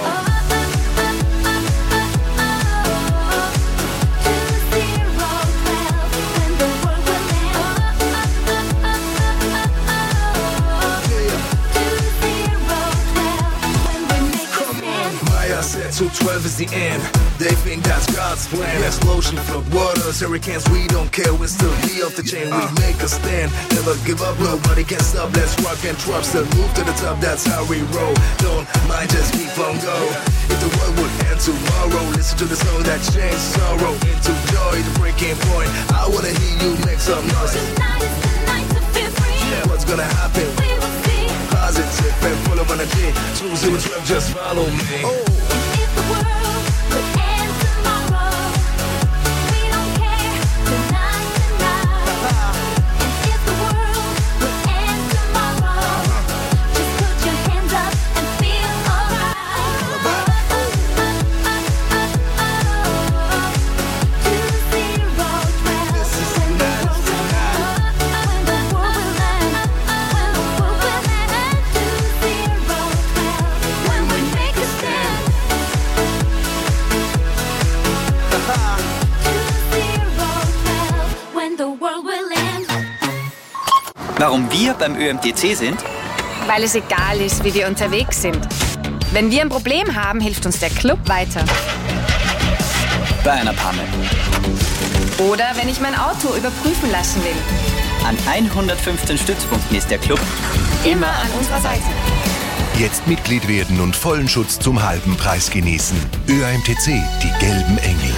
Maya said two twelve is the end. They think that's God's plan. Explosion, flood waters, hurricanes, we don't care. We're still here off the chain, we make a stand. Never give up, nobody can stop. Let's rock and drop, still move to the top, that's how we roll. Don't mind, just keep on go. If the world would end tomorrow, listen to the song that changed sorrow into joy, the breaking point. I wanna hear you make some noise. Tonight is the night to feel free. Yeah, what's gonna happen? We will see. Positive and full of energy. two zero twelve, just follow me. Oh. If the world would end tomorrow, we don't care tonight, tonight. And if the world would end tomorrow, just put your hands up and feel alright. Two zero twelve, when the world will end, when the world will end, when the world will end. Two zero twelve, when we make a stand. When the world will end. Warum wir beim Ö M T C sind? Weil es egal ist, wie wir unterwegs sind. Wenn wir ein Problem haben, hilft uns der Club weiter. Bei einer Panne. Oder wenn ich mein Auto überprüfen lassen will. An hundertfünfzehn Stützpunkten ist der Club Immer an unserer Seite. Jetzt Mitglied werden und vollen Schutz zum halben Preis genießen. Ö M T C, die gelben Engel.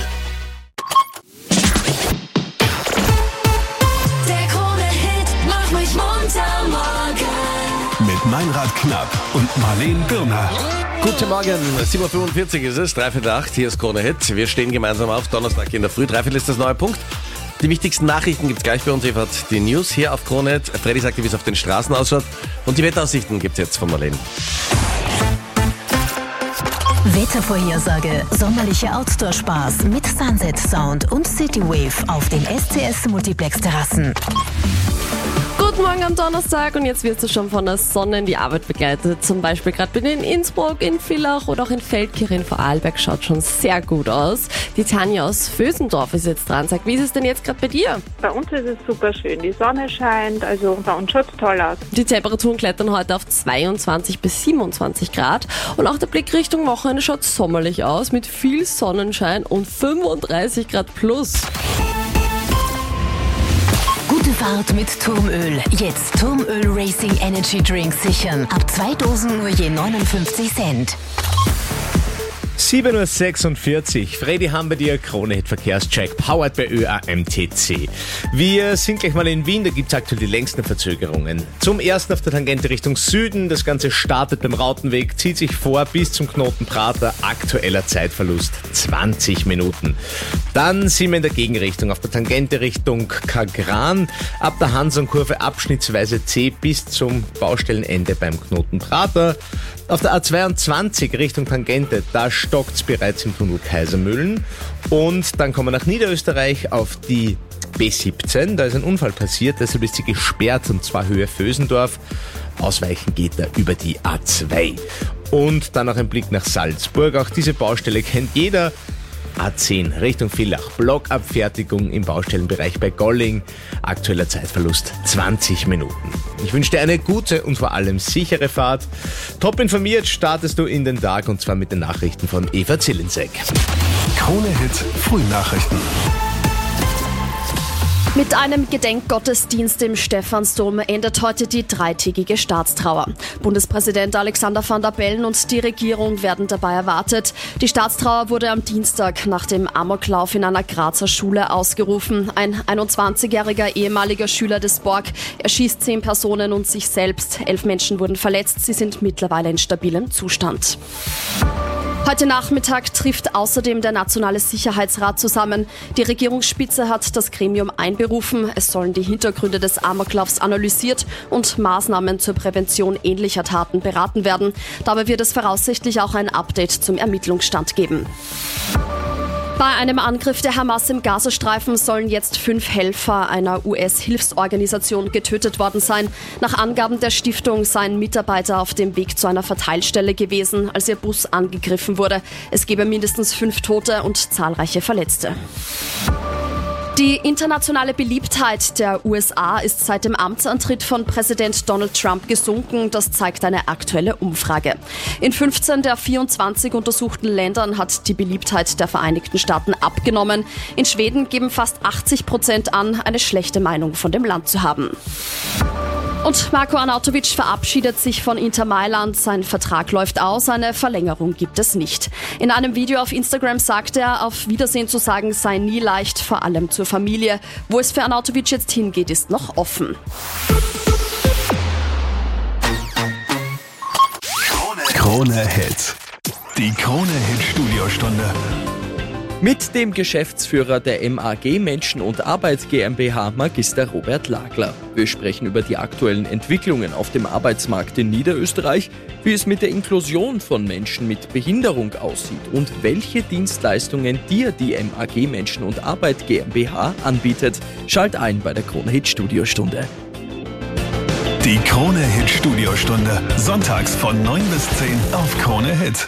Der Krone-Hit macht mich munter morgen. Mit Meinrad Knapp und Marleen Birner. Guten Morgen, sieben Uhr fünfundvierzig ist es, dreiviertel acht, hier ist Krone Hit. Wir stehen gemeinsam auf, Donnerstag in der Früh, dreiviertel ist das neue Punkt. Die wichtigsten Nachrichten gibt's gleich bei uns. Eva hat die News hier auf Krone Hit. Freddy sagt, wie es auf den Straßen ausschaut. Und die Wetteraussichten gibt's jetzt von Marleen. Wettervorhersage. Sommerliche Outdoor-Spaß mit Sunset Sound und Citywave auf den S C S Multiplex Terrassen. Guten Morgen am Donnerstag und jetzt wirst du schon von der Sonne in die Arbeit begleitet. Zum Beispiel gerade bei dir in Innsbruck, in Villach oder auch in Feldkirch in Vorarlberg schaut schon sehr gut aus. Die Tanja aus Vösendorf ist jetzt dran. Sag, wie ist es denn jetzt gerade bei dir? Bei uns ist es super schön. Die Sonne scheint, also bei uns schaut es toll aus. Die Temperaturen klettern heute auf zweiundzwanzig bis siebenundzwanzig Grad und auch der Blick Richtung Wochenende schaut sommerlich aus mit viel Sonnenschein und fünfunddreißig Grad plus. Gute Fahrt mit Turmöl. Jetzt Turmöl Racing Energy Drink sichern. Ab zwei Dosen nur je neunundfünfzig Cent. sieben Uhr sechsundvierzig. Freddy haben wir dir Krone-Hit Verkehrscheck, powered bei Ö A M T C. Wir sind gleich mal in Wien, da gibt es aktuell die längsten Verzögerungen. Zum ersten auf der Tangente Richtung Süden, das Ganze startet beim Rautenweg, zieht sich vor bis zum Knoten Prater, aktueller Zeitverlust zwanzig Minuten. Dann sind wir in der Gegenrichtung auf der Tangente Richtung Kagran, ab der Hansonkurve abschnittsweise C bis zum Baustellenende beim Knoten Prater. Auf der A zweiundzwanzig Richtung Tangente, da stockt's bereits im Tunnel Kaisermühlen. Und dann kommen wir nach Niederösterreich auf die B siebzehn. Da ist ein Unfall passiert, deshalb ist sie gesperrt, und zwar Höhe Vösendorf. Ausweichen geht da über die A zwei. Und dann noch ein Blick nach Salzburg. Auch diese Baustelle kennt jeder. A zehn Richtung Villach. Blockabfertigung im Baustellenbereich bei Golling. Aktueller Zeitverlust zwanzig Minuten. Ich wünsche dir eine gute und vor allem sichere Fahrt. Top informiert startest du in den Tag und zwar mit den Nachrichten von Eva Zillensek. Krone-Hit Frühnachrichten. Mit einem Gedenkgottesdienst im Stephansdom endet heute die dreitägige Staatstrauer. Bundespräsident Alexander Van der Bellen und die Regierung werden dabei erwartet. Die Staatstrauer wurde am Dienstag nach dem Amoklauf in einer Grazer Schule ausgerufen. Ein einundzwanzigjähriger ehemaliger Schüler des Borg erschießt zehn Personen und sich selbst. Elf Menschen wurden verletzt. Sie sind mittlerweile in stabilem Zustand. Heute Nachmittag trifft außerdem der Nationale Sicherheitsrat zusammen. Die Regierungsspitze hat das Gremium einberufen. Es sollen die Hintergründe des Amoklaufs analysiert und Maßnahmen zur Prävention ähnlicher Taten beraten werden. Dabei wird es voraussichtlich auch ein Update zum Ermittlungsstand geben. Bei einem Angriff der Hamas im Gazastreifen sollen jetzt fünf Helfer einer U S-Hilfsorganisation getötet worden sein. Nach Angaben der Stiftung seien Mitarbeiter auf dem Weg zu einer Verteilstelle gewesen, als ihr Bus angegriffen wurde. Es gebe mindestens fünf Tote und zahlreiche Verletzte. Die internationale Beliebtheit der U S A ist seit dem Amtsantritt von Präsident Donald Trump gesunken. Das zeigt eine aktuelle Umfrage. In fünfzehn der vierundzwanzig untersuchten Ländern hat die Beliebtheit der Vereinigten Staaten abgenommen. In Schweden geben fast achtzig Prozent an, eine schlechte Meinung von dem Land zu haben. Und Marko Arnautovic verabschiedet sich von Inter Mailand. Sein Vertrag läuft aus, eine Verlängerung gibt es nicht. In einem Video auf Instagram sagt er, auf Wiedersehen zu sagen sei nie leicht, vor allem zur Familie. Wo es für Arnautovic jetzt hingeht, ist noch offen. Krone-Hit. Die Krone-Hit-Studiostunde. Mit dem Geschäftsführer der M A G Menschen und Arbeit GmbH, Magister Robert Lagler. Wir sprechen über die aktuellen Entwicklungen auf dem Arbeitsmarkt in Niederösterreich, wie es mit der Inklusion von Menschen mit Behinderung aussieht und welche Dienstleistungen dir die M A G Menschen und Arbeit GmbH anbietet. Schalt ein bei der Krone-Hit Studiostunde. Die Krone-Hit Studiostunde. Sonntags von neun bis zehn auf Krone-Hit.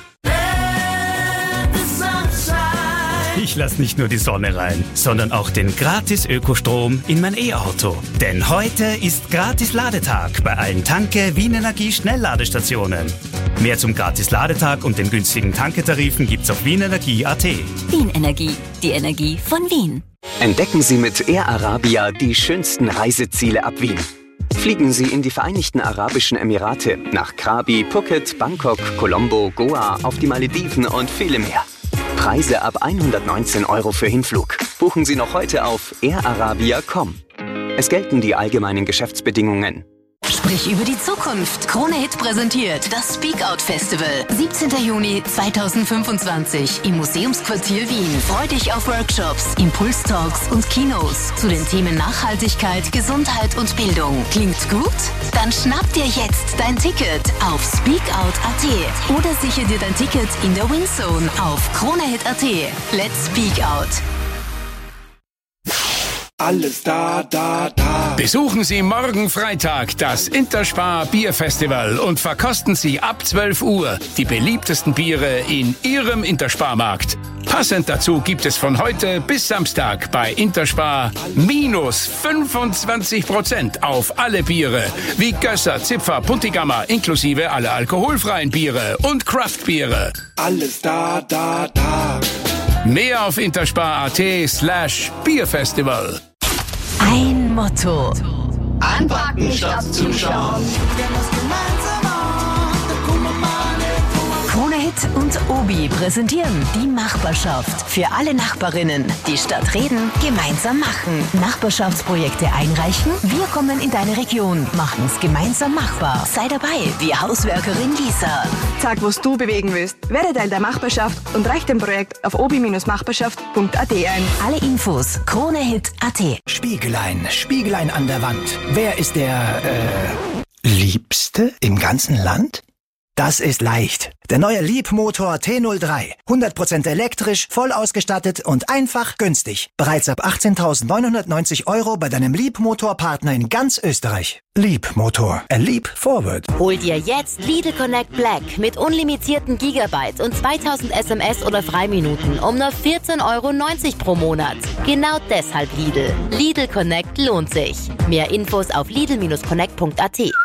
Ich lasse nicht nur die Sonne rein, sondern auch den gratis Ökostrom in mein E-Auto. Denn heute ist gratis Ladetag bei allen Tanke Wien Energie Schnellladestationen. Mehr zum gratis Ladetag und den günstigen Tanketarifen gibt's auf wienenergie punkt at. Wien Energie, die Energie von Wien. Entdecken Sie mit Air Arabia die schönsten Reiseziele ab Wien. Fliegen Sie in die Vereinigten Arabischen Emirate, nach Krabi, Phuket, Bangkok, Colombo, Goa, auf die Malediven und viele mehr. Preise ab hundertneunzehn Euro für Hinflug. Buchen Sie noch heute auf air arabia punkt com. Es gelten die allgemeinen Geschäftsbedingungen. Sprich über die Zukunft. Krone-Hit präsentiert das Speak Out Festival. siebzehnten Juni zweitausendfünfundzwanzig im Museumsquartier Wien. Freu dich auf Workshops, Impulstalks und Kinos zu den Themen Nachhaltigkeit, Gesundheit und Bildung. Klingt gut? Dann schnapp dir jetzt dein Ticket auf speak out punkt at oder sichere dir dein Ticket in der Winzone auf kronehit punkt at. Let's Speak Out. Alles da, da, da. Besuchen Sie morgen Freitag das Interspar Bierfestival und verkosten Sie ab zwölf Uhr die beliebtesten Biere in Ihrem Intersparmarkt. Passend dazu gibt es von heute bis Samstag bei Interspar minus fünfundzwanzig Prozent auf alle Biere, wie Gösser, Zipfer, Puntigammer, inklusive alle alkoholfreien Biere und Craftbiere. Alles da, da, da. Mehr auf interspar punkt at slash Bierfestival. Ein Motto. Anpacken statt zuschauen. Krone-Hit und Obi präsentieren die Nachbarschaft. Für alle Nachbarinnen, die statt reden, gemeinsam machen. Nachbarschaftsprojekte einreichen? Wir kommen in deine Region, machen's gemeinsam machbar. Sei dabei, wie Hauswerkerin Lisa. Sag, was du bewegen willst. Werde Teil der Nachbarschaft und reich dem Projekt auf obi Bindestrich nachbarschaft punkt at ein. Alle Infos kronehit punkt at. Spiegelein, Spiegelein an der Wand. Wer ist der, äh, Liebste im ganzen Land? Das ist leicht. Der neue Leap-Motor T null drei. hundert Prozent elektrisch, voll ausgestattet und einfach günstig. Bereits ab achtzehntausendneunhundertneunzig Euro bei deinem Leap-Motor-Partner in ganz Österreich. Leap-Motor. A leap forward. Hol dir jetzt Lidl Connect Black mit unlimitierten Gigabyte und zweitausend S M S oder Freiminuten um nur vierzehn Euro neunzig pro Monat. Genau deshalb Lidl. Lidl Connect lohnt sich. Mehr Infos auf lidl connect punkt a t.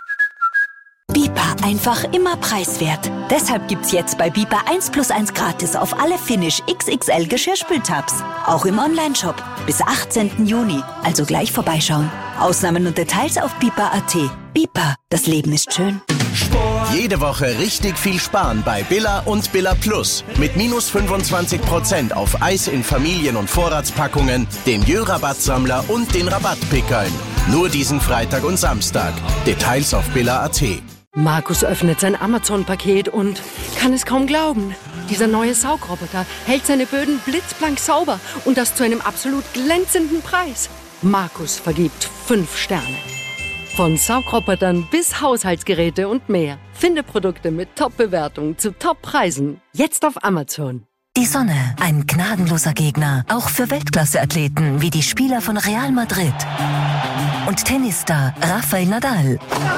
Bipa, einfach immer preiswert. Deshalb gibt's jetzt bei Bipa eins plus eins gratis auf alle Finish X X L Geschirrspültabs. Auch im Onlineshop. Bis achtzehnten Juni. Also gleich vorbeischauen. Ausnahmen und Details auf bipa punkt a t. Bipa, das Leben ist schön. Jede Woche richtig viel sparen bei Billa und Billa Plus. Mit minus fünfundzwanzig Prozent auf Eis in Familien- und Vorratspackungen, dem Jö-Rabattsammler und den Rabattpickeln. Nur diesen Freitag und Samstag. Details auf billa punkt a t. Markus öffnet sein Amazon-Paket und kann es kaum glauben. Dieser neue Saugroboter hält seine Böden blitzblank sauber und das zu einem absolut glänzenden Preis. Markus vergibt fünf Sterne. Von Saugrobotern bis Haushaltsgeräte und mehr. Finde Produkte mit Top-Bewertung zu Top-Preisen. Jetzt auf Amazon. Die Sonne, ein gnadenloser Gegner, auch für Weltklasse-Athleten wie die Spieler von Real Madrid. Und Tennisstar Rafael Nadal.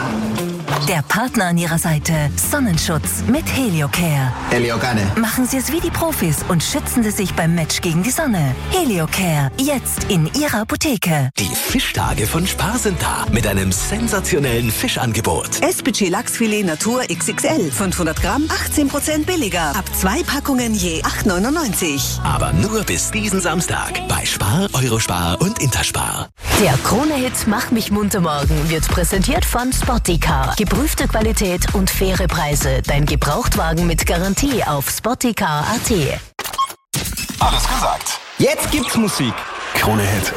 Der Partner an ihrer Seite, Sonnenschutz mit Heliocare. Heliocare. Machen Sie es wie die Profis und schützen Sie sich beim Match gegen die Sonne. Heliocare, jetzt in Ihrer Apotheke. Die Fischtage von Spar sind da mit einem sensationellen Fischangebot. S-Budget Lachsfilet Natur X X L, fünfhundert Gramm, achtzehn Prozent billiger. Ab zwei Packungen je acht neunundneunzig. Aber nur bis diesen Samstag bei Spar, Eurospar und Interspar. Der Krone-Hit Mach mich munter morgen wird präsentiert von Spottycar. Geprüfte Qualität und faire Preise. Dein Gebrauchtwagen mit Garantie auf spottycar punkt a t. Alles gesagt. Jetzt gibt's Musik. Krone-Hit.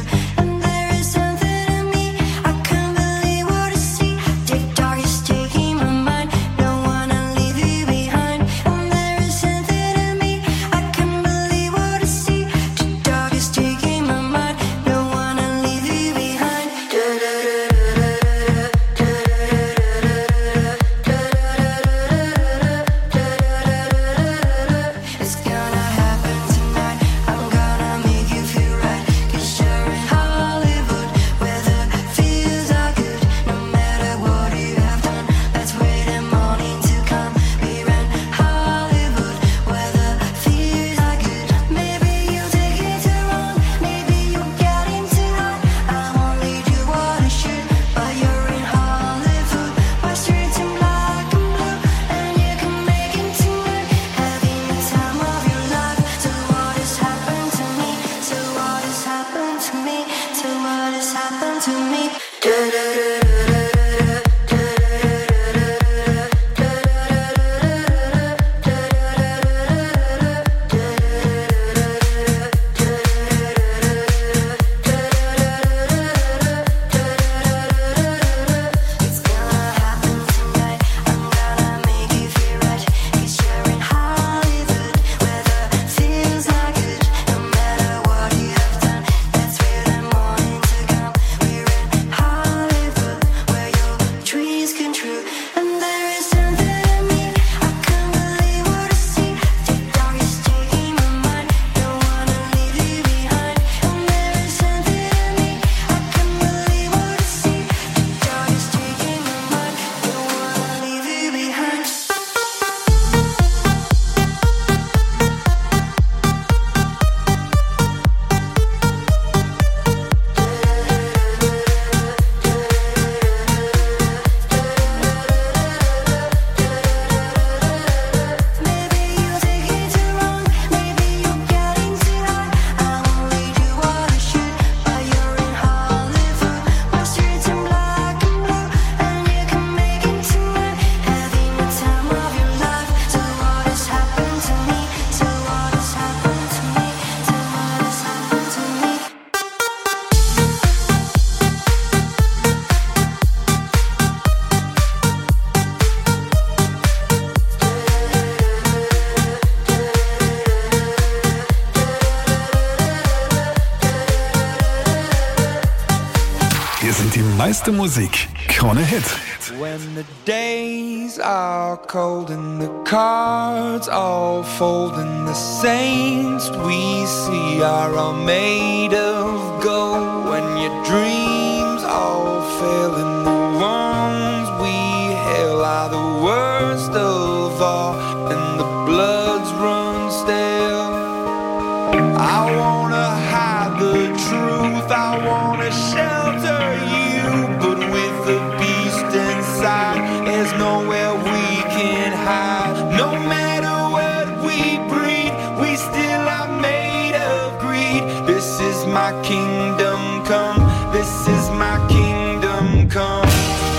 Taking meiste Musik. Krone Hit. When the days are cold and the cards all fold and the saints we see are all made of gold. When your dreams all fail and the ones we hail are the worst of all and the bloods run stale. I wanna hide the truth, I wanna shelter you, but with the beast inside, there's nowhere we can hide. No matter what we breed, we still are made of greed. This is my kingdom come, this is my kingdom come.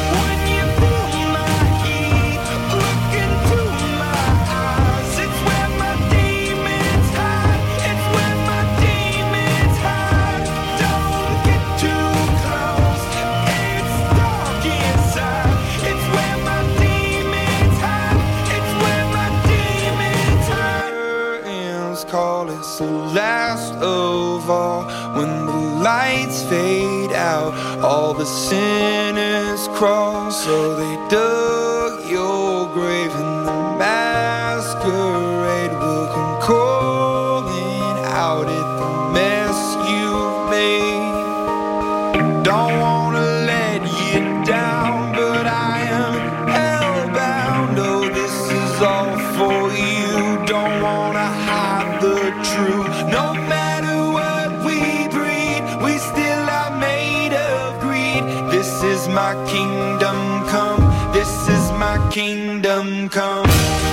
The last of all, when the lights fade out, all the sinners crawl. So they dug your grave and the masquerade will come calling out at the mess you've made. Don't wanna let you down, but I am hellbound. Oh, this is all for you. Don't wanna hide the truth. No matter what we breed, we still are made of greed. This is my kingdom come, this is my kingdom come.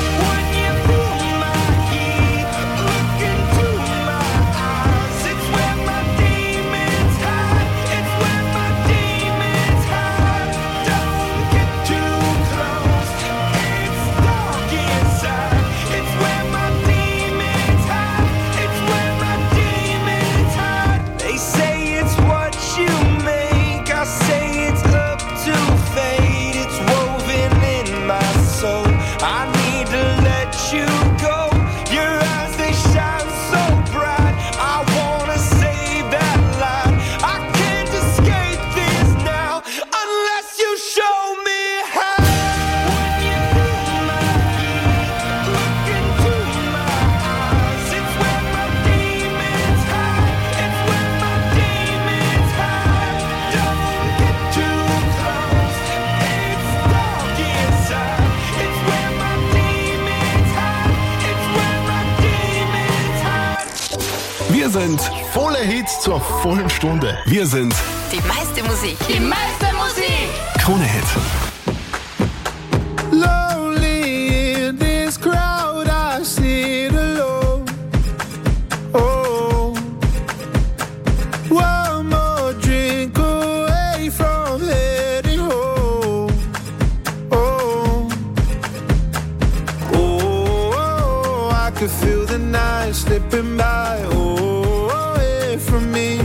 Wir sind volle Hits zur vollen Stunde. Wir sind Die meiste Musik. Die meiste Musik. Krone Hit. Lonely in this crowd, I sit alone. Oh, one more drink away from heading home. Oh, oh, I could feel the night slipping by. Oh, away from me.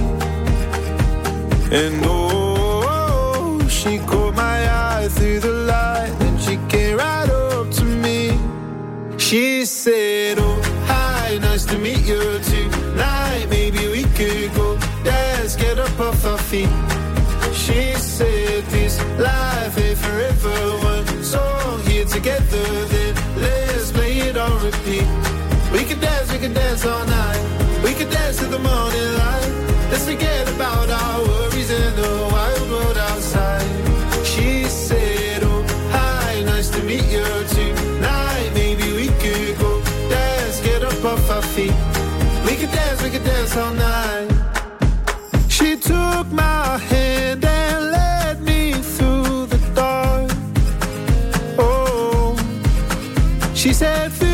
And oh, she caught my eye through the light and she came right up to me. She said, oh, hi, nice to meet you tonight. Maybe we could go dance, get up off our feet. She said, this life ain't forever. One song here together, then let's play it on repeat. We could dance, we could dance all night. We could dance to the morning light. Let's forget about our worries and the wild world outside. She said, oh, hi, nice to meet you tonight. Maybe we could go dance, get up off our feet. We could dance, we could dance all night. She took my hand and led me through the dark. Oh, she said,